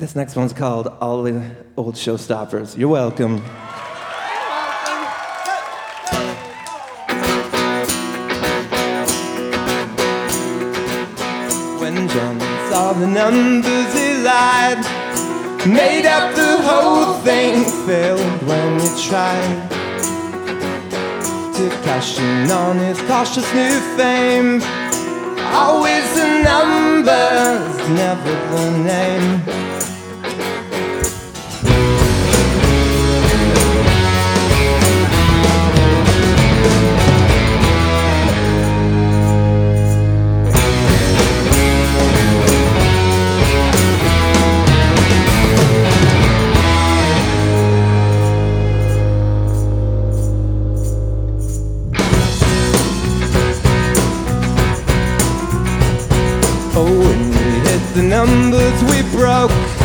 This next one's called All the Old Showstoppers. You're welcome. When John saw the numbers he lied, made up the whole thing, failed when he tried to cash in on his cautious new fame. Always the numbers, never the name.